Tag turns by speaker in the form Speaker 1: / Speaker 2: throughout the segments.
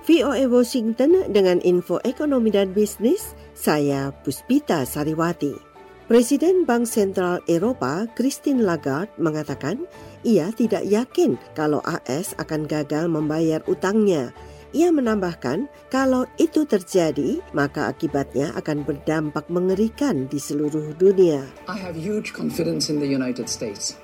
Speaker 1: VOA Washington dengan info ekonomi dan bisnis, saya Puspita Sariwati. Presiden Bank Sentral Eropa, Christine Lagarde, mengatakan ia tidak yakin kalau AS akan gagal membayar utangnya. Ia menambahkan kalau itu terjadi, maka akibatnya akan berdampak mengerikan di seluruh dunia.
Speaker 2: I have huge confidence in the United States.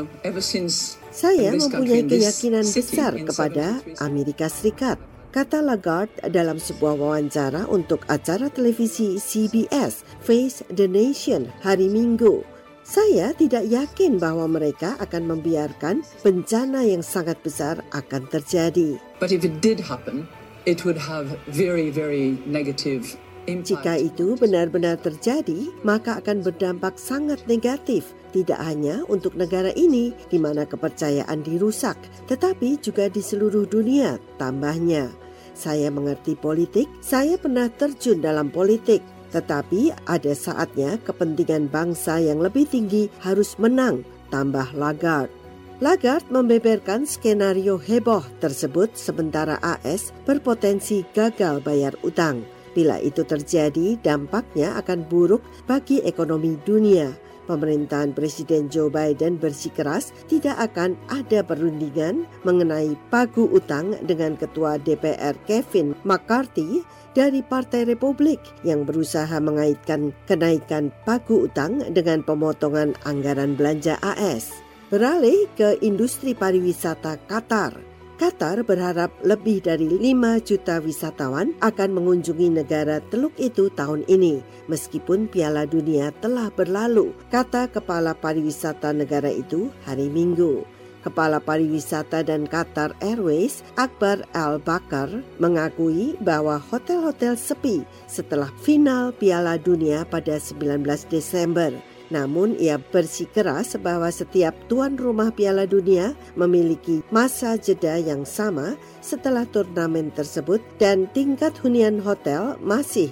Speaker 1: Saya mempunyai keyakinan besar kepada Amerika Serikat, kata Lagarde dalam sebuah wawancara untuk acara televisi CBS Face the Nation hari Minggu. Saya tidak yakin bahwa mereka akan membiarkan bencana yang sangat besar akan terjadi.
Speaker 2: But if it did happen, it would have very, very negative impact.
Speaker 1: Jika itu benar-benar terjadi, maka akan berdampak sangat negatif, tidak hanya untuk negara ini di mana kepercayaan dirusak, tetapi juga di seluruh dunia, tambahnya. Saya mengerti politik, saya pernah terjun dalam politik, tetapi ada saatnya kepentingan bangsa yang lebih tinggi harus menang, tambah Lagarde. Lagarde membeberkan skenario heboh tersebut sementara AS berpotensi gagal bayar utang. Bila itu terjadi, dampaknya akan buruk bagi ekonomi dunia. Pemerintahan Presiden Joe Biden bersikeras tidak akan ada perundingan mengenai pagu utang dengan Ketua DPR Kevin McCarthy dari Partai Republik yang berusaha mengaitkan kenaikan pagu utang dengan pemotongan anggaran belanja AS. Beralih ke industri pariwisata Qatar. Qatar berharap lebih dari 5 juta wisatawan akan mengunjungi negara Teluk itu tahun ini, meskipun Piala Dunia telah berlalu, kata Kepala Pariwisata negara itu hari Minggu. Kepala Pariwisata dan Qatar Airways, Akbar Al-Bakar, mengakui bahwa hotel-hotel sepi setelah final Piala Dunia pada 19 Desember. Namun ia bersikeras bahwa setiap tuan rumah Piala Dunia memiliki masa jeda yang sama setelah turnamen tersebut dan tingkat hunian hotel masih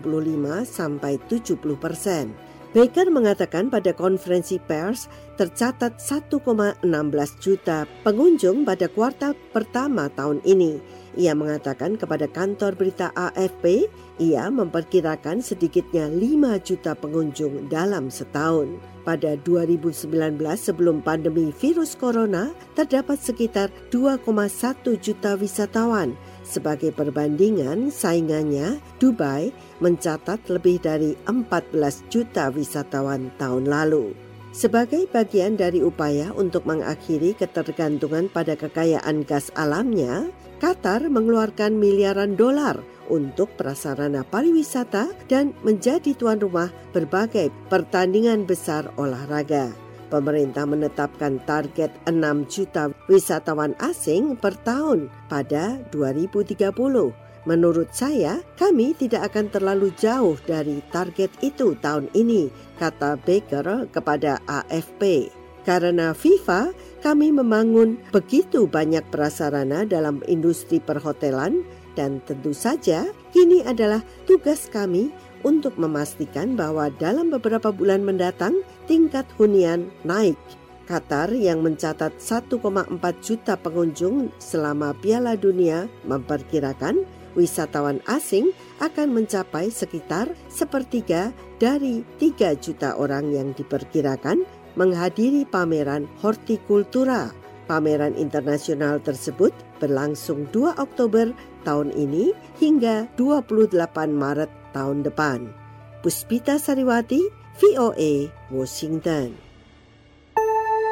Speaker 1: 65-70%. Baker mengatakan pada konferensi pers tercatat 1,16 juta pengunjung pada kuartal pertama tahun ini. Ia mengatakan kepada kantor berita AFP, ia memperkirakan sedikitnya 5 juta pengunjung dalam setahun. Pada 2019 sebelum pandemi virus corona, terdapat sekitar 2,1 juta wisatawan. Sebagai perbandingan, saingannya Dubai mencatat lebih dari 14 juta wisatawan tahun lalu. Sebagai bagian dari upaya untuk mengakhiri ketergantungan pada kekayaan gas alamnya, Qatar mengeluarkan miliaran dolar untuk prasarana pariwisata dan menjadi tuan rumah berbagai pertandingan besar olahraga. Pemerintah menetapkan target 6 juta wisatawan asing per tahun pada 2030. Menurut saya, kami tidak akan terlalu jauh dari target itu tahun ini, kata Baker kepada AFP. Karena FIFA, kami membangun begitu banyak prasarana dalam industri perhotelan dan tentu saja kini adalah tugas kami untuk memastikan bahwa dalam beberapa bulan mendatang tingkat hunian naik. Qatar yang mencatat 1,4 juta pengunjung selama Piala Dunia memperkirakan wisatawan asing akan mencapai sekitar sepertiga dari 3 juta orang yang diperkirakan menghadiri pameran hortikultura. Pameran internasional tersebut berlangsung 2 Oktober tahun ini hingga 28 Maret tahun depan. Puspita Sariwati, VOA, Washington.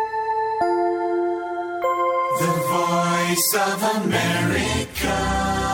Speaker 3: The Voice of America.